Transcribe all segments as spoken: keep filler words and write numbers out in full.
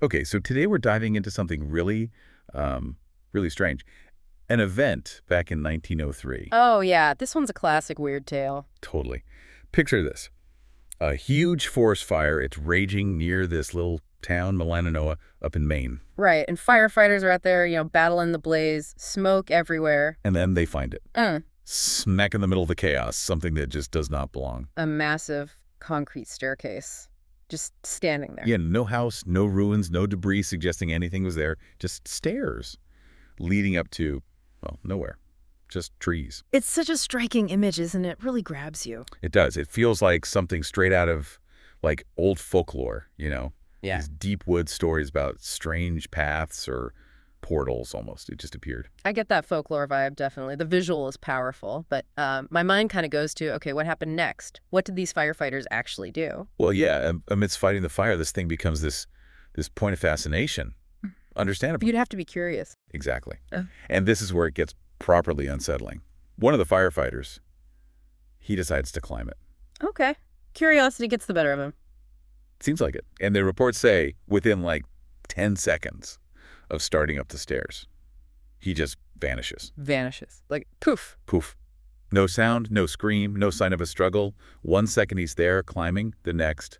Okay, so today we're diving into something really, um, really strange. An event back in nineteen oh three. Oh, yeah. This one's a classic weird tale. Totally. Picture this. A huge forest fire. It's raging near this little town, Melaninoa, up in Maine. Right. And firefighters are out there, you know, battling the blaze, smoke everywhere. And then they find it. Uh, Smack in the middle of the chaos, something that just does not belong. a massive concrete staircase just standing there. Yeah, no house, no ruins, no debris suggesting anything was there. Just stairs leading up to, well, nowhere. Just trees. It's such a striking image, isn't it? It really grabs you. It does. It feels like something straight out of, like, old folklore, you know? Yeah. These deep woods stories about strange paths or portals almost. It just appeared. I get that folklore vibe, definitely. The visual is powerful, but um, my mind kind of goes to, okay, what happened next? What did these firefighters actually do? Well, yeah, am- amidst fighting the fire, this thing becomes this this point of fascination. Understandable. You'd have to be curious. Exactly. Oh. And this is where it gets properly unsettling. One of the firefighters, he decides to climb it. Okay. Curiosity gets the better of him. Seems like it. And the reports say within like ten seconds of starting up the stairs, he just vanishes. Vanishes. Like, poof. Poof. No sound, no scream, no sign of a struggle. One second he's there climbing, the next,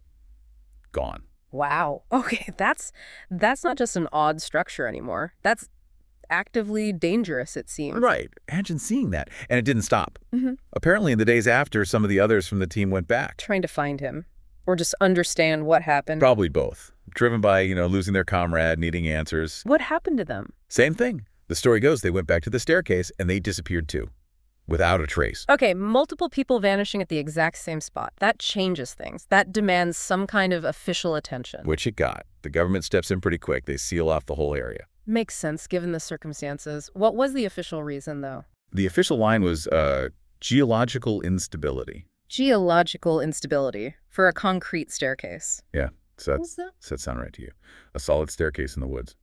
gone. Wow. Okay, that's that's not just an odd structure anymore. That's actively dangerous, it seems. Right. Imagine seeing that. And it didn't stop. Mhm. Apparently in the days after, some of the others from the team went back. Trying to find him or just understand what happened. Probably both. Driven by, you know, losing their comrade, needing answers. What happened to them? Same thing. The story goes they went back to the staircase and they disappeared too. Without a trace. Okay, multiple people vanishing at the exact same spot. That changes things. That demands some kind of official attention. Which it got. The government steps in pretty quick. They seal off the whole area. Makes sense given the circumstances. What was the official reason, though? The official line was uh, geological instability. Geological instability for a concrete staircase. Yeah, so What's that's, that? does that sound right to you? A solid staircase in the woods.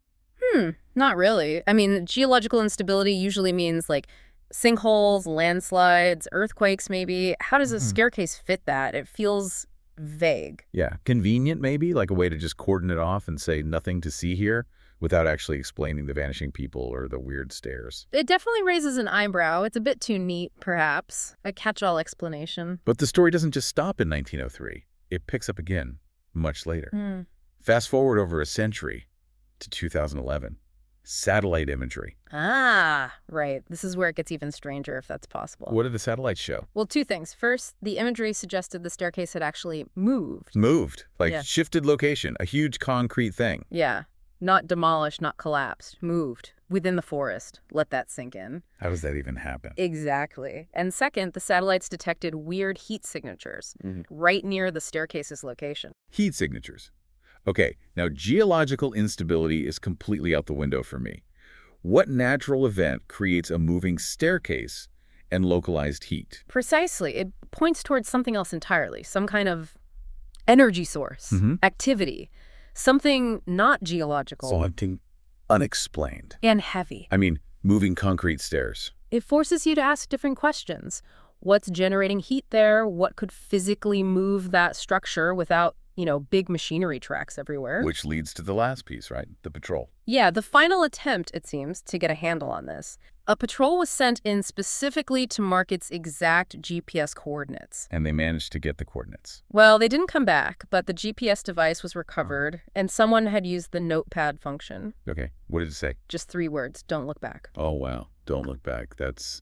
Hmm, not really. I mean, geological instability usually means like sinkholes, landslides, earthquakes maybe. How does a Mhm. staircase fit that? It feels vague. Yeah, convenient maybe, like a way to just cordon it off and say nothing to see here without actually explaining the vanishing people or the weird stairs. It definitely raises an eyebrow. It's a bit too neat, perhaps. A catch-all explanation. But the story doesn't just stop in nineteen oh three. It picks up again much later. Hmm. Fast forward over a century to two thousand eleven. Satellite imagery. Ah, right. This is where it gets even stranger, if that's possible. What did the satellites show? Well, two things. First, the imagery suggested the staircase had actually moved. Moved, like Yeah. shifted location, a huge concrete thing. Yeah. Not demolished, not collapsed. Moved. Within the forest. Let that sink in. How does that even happen? Exactly. And second, the satellites detected weird heat signatures Mhm. right near the staircase's location. Heat signatures. Okay, now geological instability is completely out the window for me. What natural event creates a moving staircase and localized heat? Precisely. It points towards something else entirely. Some kind of energy source, Mhm. activity, something not geological Something unexplained. and heavy. I mean, moving concrete stairs. It forces you to ask different questions. What's generating heat there? What could physically move that structure without, you know, big machinery tracks everywhere? Which leads to the last piece, right? The patrol. Yeah, the final attempt, it seems, to get a handle on this. A patrol was sent in specifically to mark its exact G P S coordinates. And they managed to get the coordinates. Well, they didn't come back, but the G P S device was recovered, and someone had used the notepad function. Okay, what did it say? Just three words, don't look back. Oh, wow. Don't look back. That's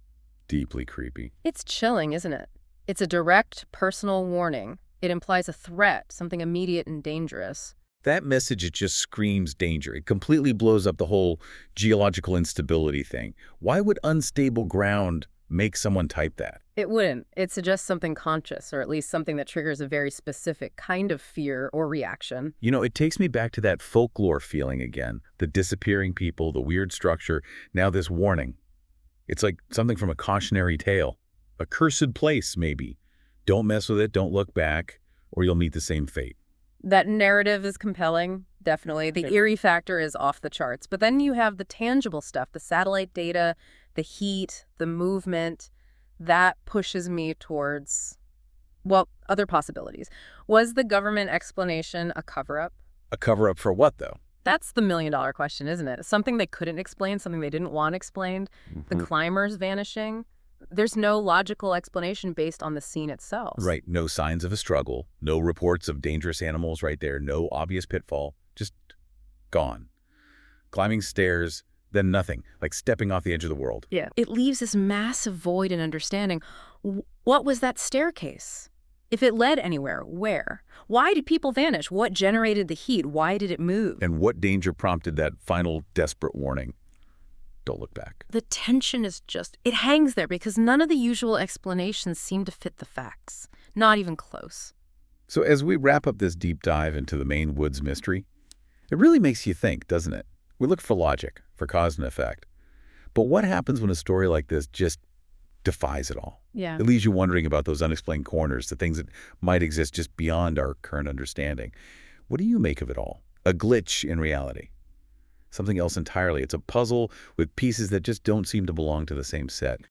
deeply creepy. It's chilling, isn't it? It's a direct, personal warning. It implies a threat, something immediate and dangerous. That message, it just screams danger. It completely blows up the whole geological instability thing. Why would unstable ground make someone type that? It wouldn't. It suggests something conscious, or at least something that triggers a very specific kind of fear or reaction. You know, it takes me back to that folklore feeling again. The disappearing people, the weird structure, now this warning. It's like something from a cautionary tale. A cursed place, maybe. Don't mess with it, don't look back, or you'll meet the same fate. That narrative is compelling, definitely. The eerie factor is off the charts. But then you have the tangible stuff, the satellite data, the heat, the movement. That pushes me towards, well, other possibilities. Was the government explanation a cover-up? A cover-up for what, though? That's the million-dollar question, isn't it? Something they couldn't explain, something they didn't want explained, the Mhm. climbers vanishing. There's no logical explanation based on the scene itself. Right, no signs of a struggle, no reports of dangerous animals right there, no obvious pitfall, just gone. Climbing stairs, then nothing, like stepping off the edge of the world. Yeah. It leaves this massive void in understanding. W- What was that staircase? If it led anywhere, where? Why did people vanish? What generated the heat? Why did it move? And what danger prompted that final desperate warning? Don't look back. The tension is just, it hangs there because none of the usual explanations seem to fit the facts. Not even close. So as we wrap up this deep dive into the Maine woods mystery, it really makes you think, doesn't it? We look for logic, for cause and effect. But what happens when a story like this just defies it all? Yeah. It leaves you wondering about those unexplained corners, the things that might exist just beyond our current understanding. What do you make of it all? A glitch in reality? Something else entirely. It's a puzzle with pieces that just don't seem to belong to the same set.